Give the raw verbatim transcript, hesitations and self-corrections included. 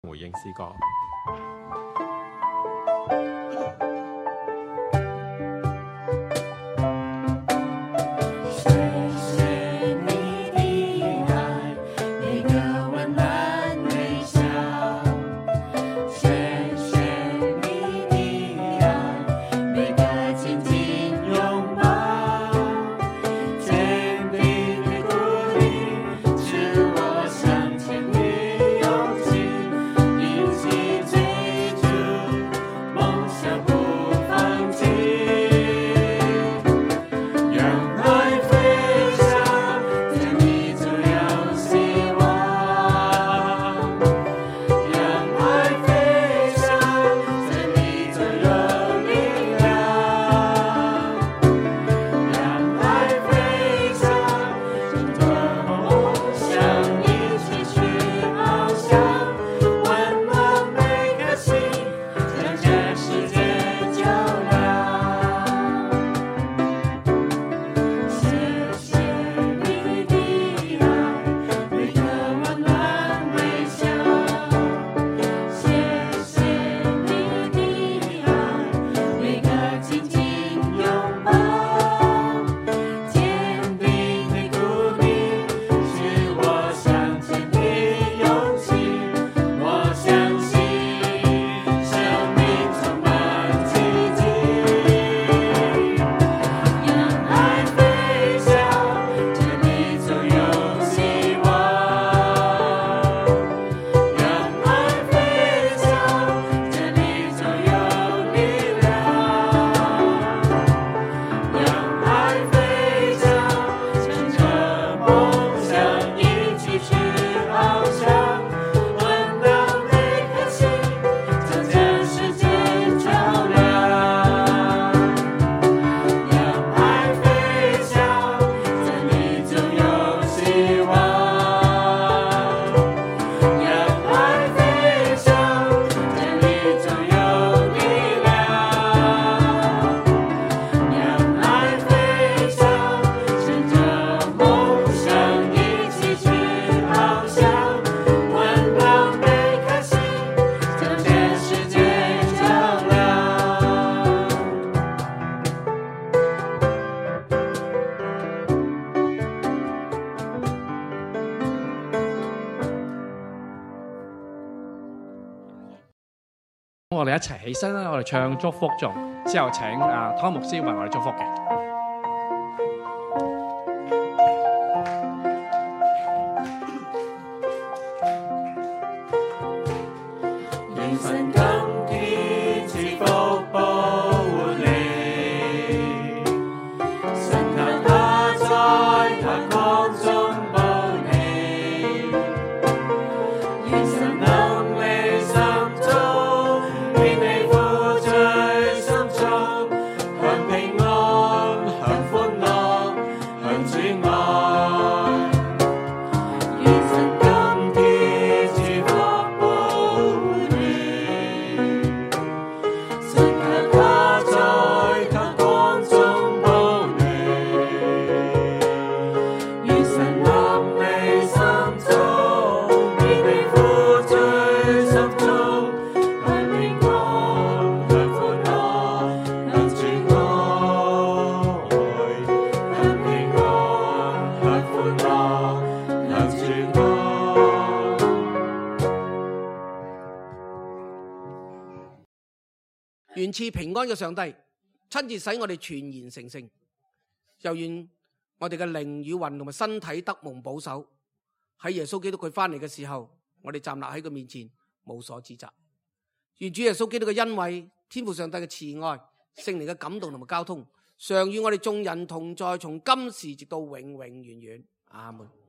回應詩歌。 我哋一齊起身啦！我哋唱祝福頌，之後請啊湯牧師為我哋祝福嘅。 願神今天賜福保護你，神求他在他光中保你，願神能你心中變你富最心中，享平安，享歡樂，享主愛。願神今天賜福保護你，神求他在他光中保你，願神能你心中變你富最心中，享平安，享歡樂，享主愛，享平安，享歡樂，享主愛。 願賜平安嘅上帝親自使我哋全然成聖，又願我哋嘅靈與魂同埋身體得蒙保守。喺耶穌基督佢翻嚟嘅時候，我哋站立喺佢面前無所指責。願主耶穌基督嘅恩惠、天父上帝嘅慈愛、聖靈嘅感動同埋交通，常與我哋眾人同在，從今時直到永永遠遠。阿門。